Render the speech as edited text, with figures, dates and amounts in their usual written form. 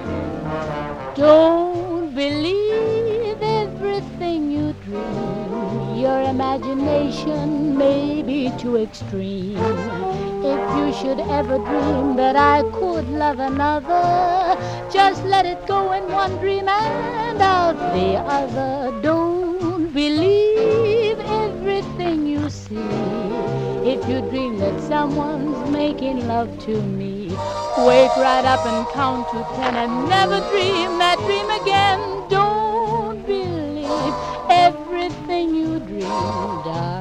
Don't believe everything you dream. Your imagination may be too extreme. If you should ever dream that I could love another, just let it go in one dream and out the other. Don't believe everything you see. If you dream that someone's making love to me, wake right up and count to 10 and never dream that dream again. Don't believe everything you dream, darling.